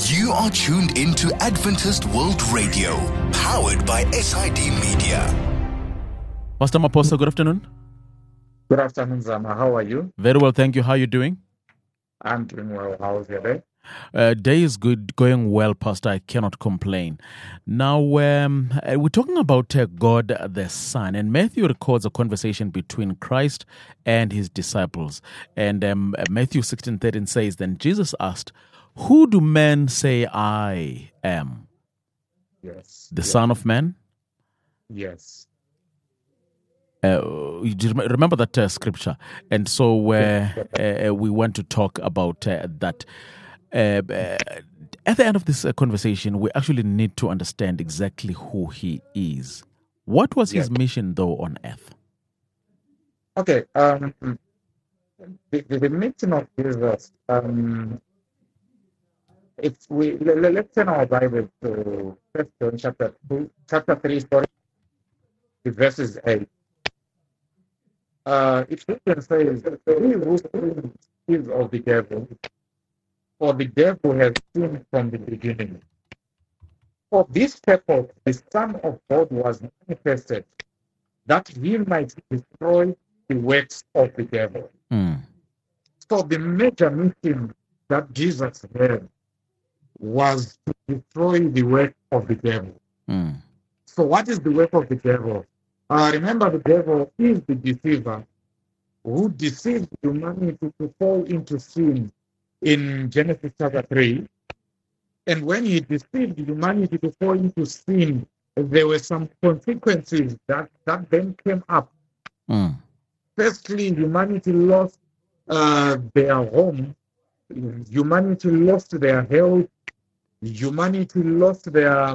You are tuned into Adventist World Radio, powered by SID Media. Pastor Maposa, good afternoon. Good afternoon, Zama. How are you? Very well, thank you. How are you doing? I'm doing well. How's your day? Day is good, going well, Pastor. I cannot complain. Now, we're talking about God the Son, and Matthew records a conversation between Christ and his disciples. And Matthew 16:13 says, "Then Jesus asked, 'Who do men say I am?' Yes. The Son of Man?" Yes. You remember that scripture, and so we want to talk about that. At the end of this conversation, we actually need to understand exactly who he is. What was his mission, though, on earth? Okay. The mission of Jesus. Let's turn our Bible to 1 John chapter 3, verses 8. It says, "He who sins is of the devil, for the devil has sinned from the beginning. For this purpose, the Son of God was manifested, that he might destroy the works of the devil." So the major mission that Jesus had was to destroy the work of the devil. So what is the work of the devil? Remember, the devil is the deceiver who deceived humanity to fall into sin in Genesis chapter 3. And when he deceived humanity to fall into sin, there were some consequences that then came up. Firstly, humanity lost their home, humanity lost their health, humanity lost their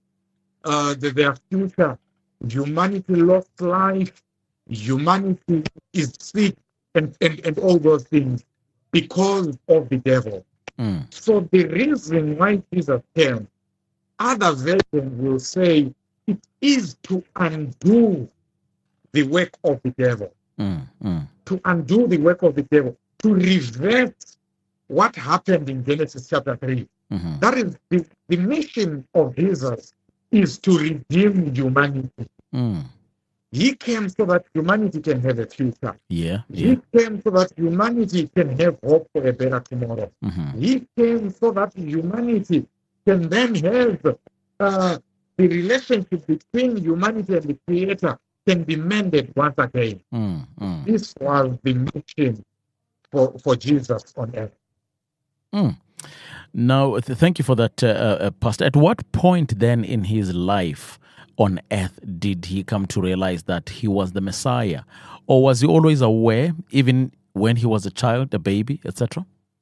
future, humanity lost life, humanity is sick, and all those things because of the devil. So the reason why Jesus came, other versions will say, it is to undo the work of the devil. To undo the work of the devil, to reverse what happened in Genesis chapter 3. That is the mission of Jesus, is to redeem humanity. He came so that humanity can have a future. He came so that humanity can have hope for a better tomorrow. He came so that humanity can then have the relationship between humanity and the Creator can be mended once again. This was the mission for Jesus on earth. Now, thank you for that, Pastor. At what point then in his life on earth did he come to realize that he was the Messiah? Or was he always aware, even when he was a child, a baby, etc.?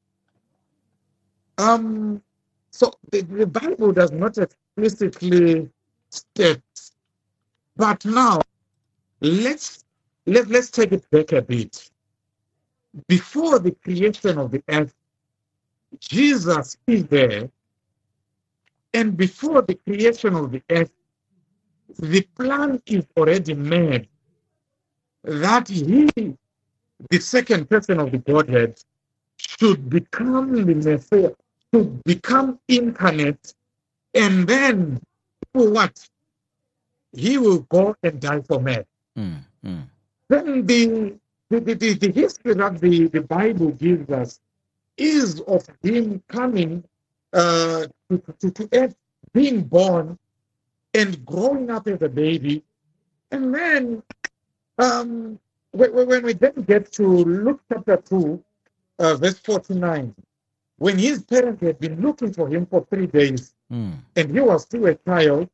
So the Bible does not explicitly state, but now let's take it back a bit. Before the creation of the earth, Jesus is there, and before the creation of the earth, the plan is already made that he, the second person of the Godhead, should become the Messiah, should become incarnate, and then for what? He will go and die for man. Then the history that the Bible gives us is of him coming to earth, being born, and growing up as a baby. And then when we then get to Luke chapter 2, verse 49, when his parents had been looking for him for 3 days, and he was still a child,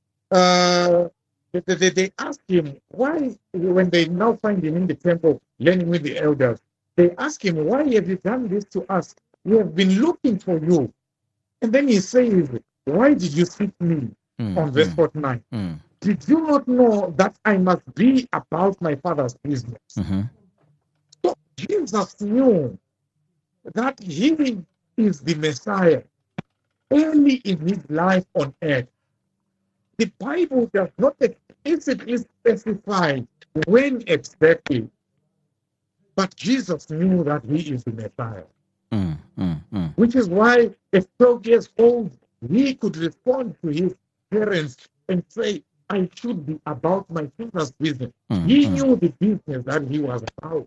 they asked him why, when they now find him in the temple learning with the elders, they ask him, "Why have you done this to us? We have been looking for you." And then he says, "Why did you seek me?" On verse 49. "Did you not know that I must be about my Father's business?" So Jesus knew that he is the Messiah early in his life on earth. The Bible does not explicitly specify when exactly, but Jesus knew that he is the Messiah. which is why at 12 years old, he could respond to his parents and say, I should be about my father's business. He knew the business that he was about.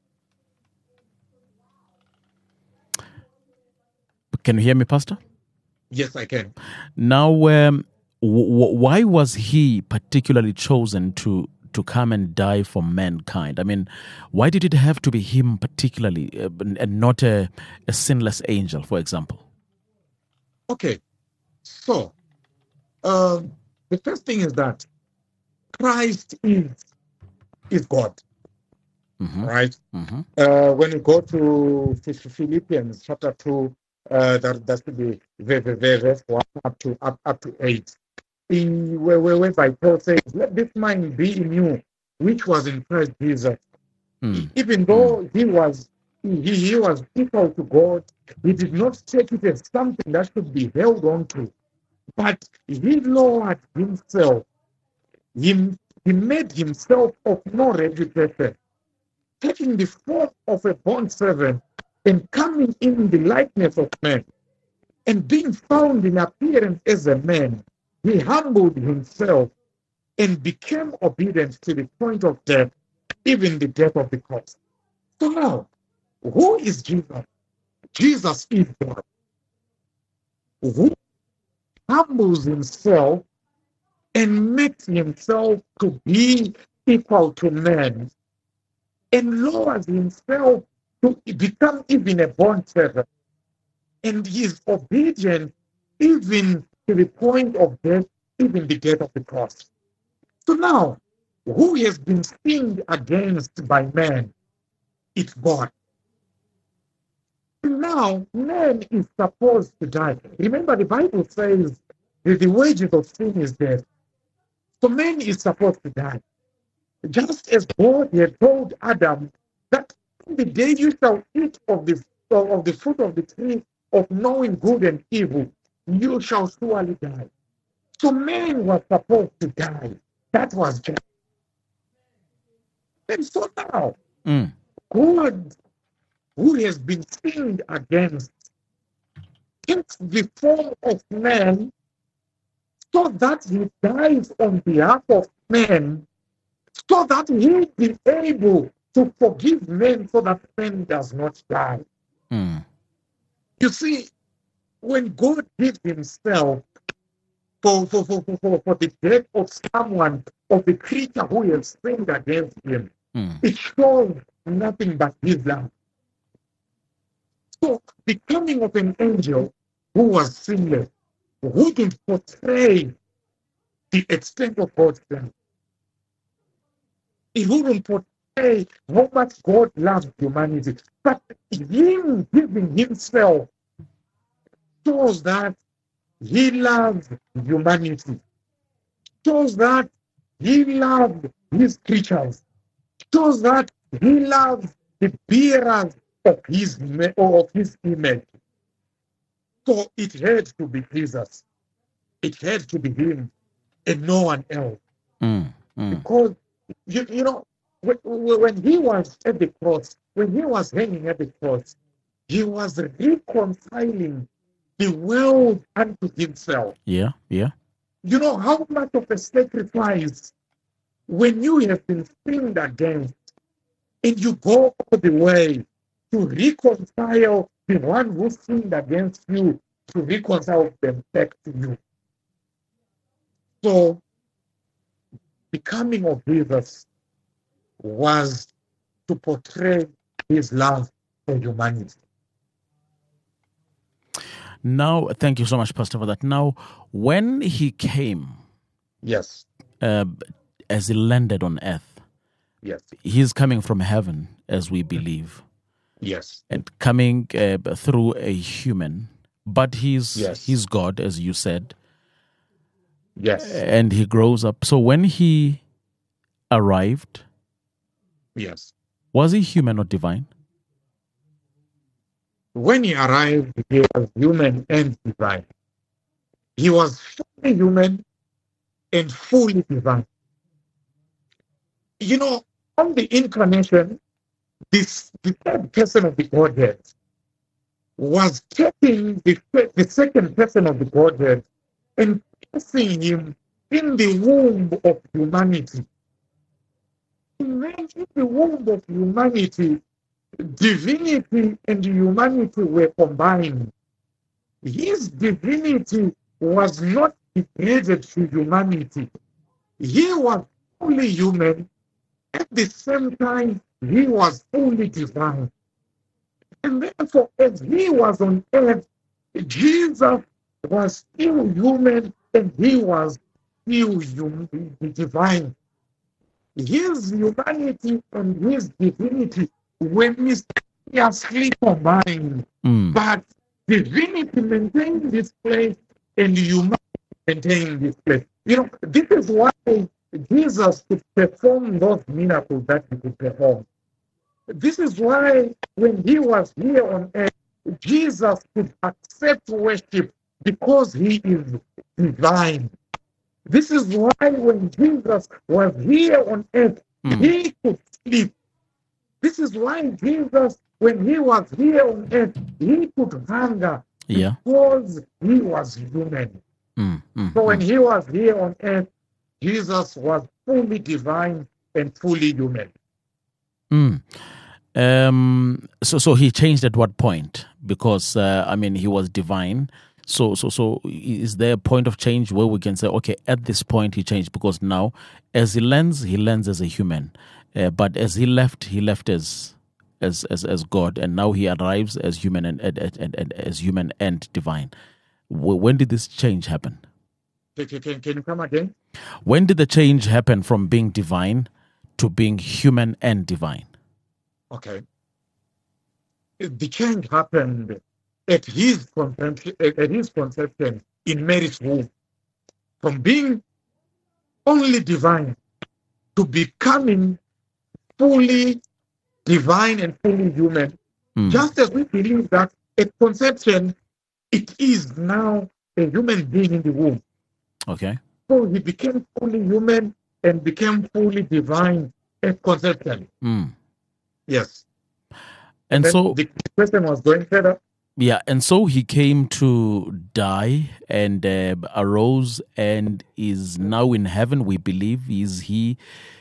Can you hear me, Pastor? Yes, I can. Now, why was he particularly chosen to come and die for mankind? I mean, why did it have to be him particularly and not a sinless angel, for example? Okay, so the first thing is that Christ is God, right? When you go to Philippians chapter 2, that should be verse 1 up to 8. Whereby Paul says, let this mind be in you, which was in Christ Jesus. Even though he was equal to God, he did not take it as something that should be held on to, but he lowered himself. He made himself of no reputation, taking the form of a bond servant and coming in the likeness of man, and being found in appearance as a man, he humbled himself and became obedient to the point of death, even the death of the cross. So now, who is Jesus? Jesus is God, who humbles himself and makes himself to be equal to man, and lowers himself to become even a bond servant, and he is obedient even to the point of death, even the death of the cross. So now, who has been sinned against by man? It's God. Now, man is supposed to die. Remember, the Bible says that the wages of sin is death. So man is supposed to die. Just as God had told Adam that the day you shall eat of the fruit of the tree of knowing good and evil, you shall surely die. So man was supposed to die. That was just. And so now, God, who has been sinned against, takes the form of man so that he dies on behalf of men, so that he be able to forgive men so that men does not die. You see, when God gives himself for the death of someone, of the creature who has sinned against him, it shows nothing but his love. So the coming of an angel who was sinless wouldn't portray the extent of God's love. It wouldn't portray how much God loves humanity. But him giving himself shows that he loves humanity, shows that he loves his creatures, shows that he loves the bearers of his image. So it had to be Jesus. It had to be him and no one else. Because, you know, when he was at the cross, when he was hanging at the cross, he was reconciling the world unto himself. Yeah. You know how much of a sacrifice when you have been sinned against and you go all the way to reconcile the one who sinned against you, to reconcile them back to you. So the coming of Jesus was to portray his love for humanity. Now, thank you so much, Pastor, for that. Now, when he came, Yes. As he landed on earth, Yes. he's coming from heaven, as we believe, Yes. and coming through a human, but he's Yes. God, as you said, Yes. and he grows up. So when he arrived, Yes. was he human or divine? When he arrived, he was human and divine. He was fully human and fully divine. You know, on the incarnation, the third person of the Godhead was taking the second person of the Godhead and placing him in the womb of humanity. And then in the womb of humanity, divinity and humanity were combined. His divinity was not degraded to humanity. He was fully human. At the same time, he was fully divine. And therefore, as he was on earth, Jesus was still human and he was still divine. His humanity and his divinity were mysteriously combined. But divinity maintained this place and humanity maintained this place. You know, this is why Jesus could perform those miracles that he could perform. This is why when he was here on earth, Jesus could accept worship because he is divine. This is why when Jesus was here on earth, he could sleep. This is why Jesus, when he was here on earth, he could hunger because he was human. So when he was here on earth, Jesus was fully divine and fully human. So he changed at what point? Because he was divine. So is there a point of change where we can say, okay, at this point he changed, because now as he lands as a human, but as he left as God, and now he arrives as human and as human and divine. When did this change happen? Can you come again? When did the change happen from being divine to being human and divine? Okay. The change happened at his conception in Mary's womb, from being only divine to becoming fully divine and fully human. Just as we believe that at conception, it is now a human being in the womb. Okay. So he became fully human and became fully divine at conception. Yes. And so the question was going further. Yeah, and so he came to die and arose and is now in heaven, we believe. Is he,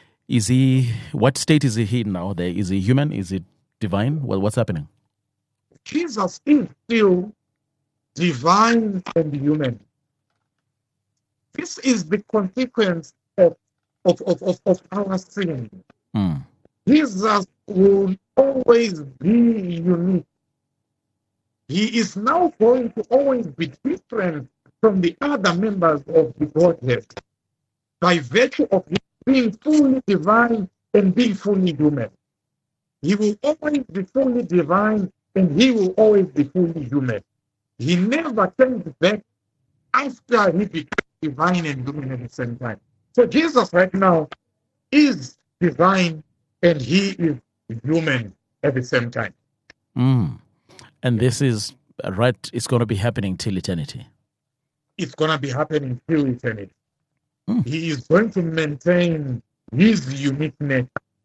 what state is he in now? Is he human? Is he divine? Well, what's happening? Jesus is still divine and human. This is the consequence of our sin. Jesus will always be unique. He is now going to always be different from the other members of the Godhead by virtue of him being fully divine and being fully human. He will always be fully divine and he will always be fully human. He never turns back after he becomes divine and human at the same time. So Jesus right now is divine and he is human at the same time. And this is right, it's going to be happening till eternity. It's going to be happening till eternity. He is going to maintain his uniqueness.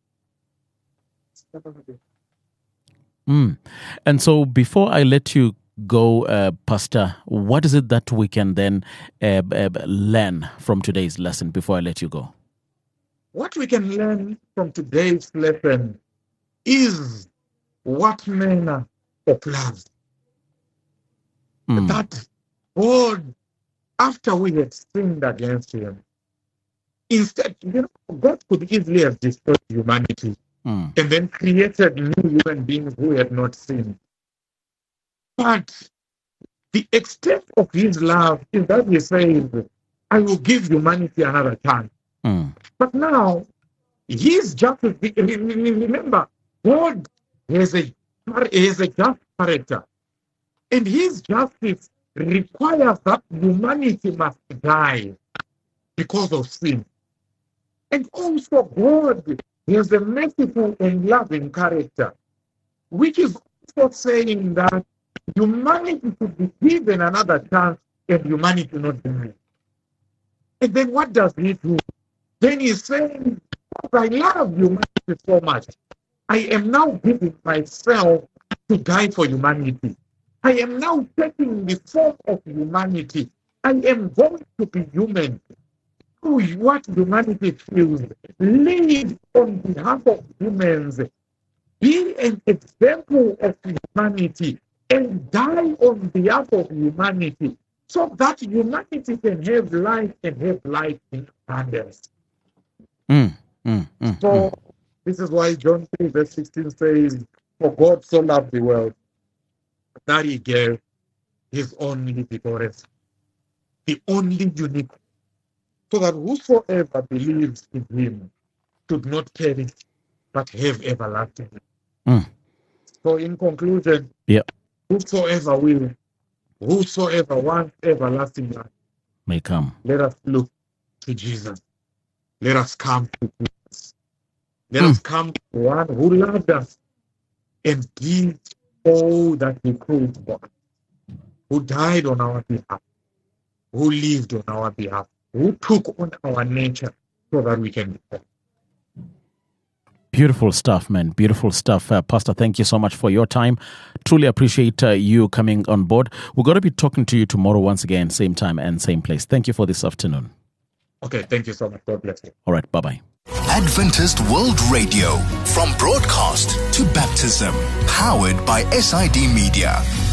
And so before I let you go, Pastor, what is it that we can then learn from today's lesson before I let you go? What we can learn from today's lesson is what manner of love. That God, after we had sinned against him, instead, God could easily have destroyed humanity and then created new human beings who had not sinned. But the extent of his love is that he says, I will give humanity another chance. But now, his justice, remember, God is a just character. And his justice requires that humanity must die because of sin. And also God is a merciful and loving character, which is also saying that humanity should be given another chance and humanity not die. And then what does he do? Then he's saying, I love humanity so much. I am now giving myself to die for humanity. I am now taking the form of humanity. I am going to be human. Do what humanity feels. Live on behalf of humans. Be an example of humanity and die on behalf of humanity so that humanity can have life and have life in abundance. So this is why John 3 verse 16 says, for God so loved the world that he gave his only begotten Son, the only unique, so that whosoever believes in him should not perish but have everlasting life. So in conclusion, whosoever will, whosoever wants everlasting life, may come. Let us look to Jesus. Let us come to Jesus. Let us come to one who loved us and did all that he could for us, who died on our behalf, who lived on our behalf, who took on our nature so that we can be born. Beautiful stuff, man. Beautiful stuff. Pastor, thank you so much for your time. Truly appreciate you coming on board. We're going to be talking to you tomorrow once again, same time and same place. Thank you for this afternoon. Okay, thank you so much. God bless you. All right, bye-bye. Adventist World Radio, from broadcast to baptism, powered by SID Media.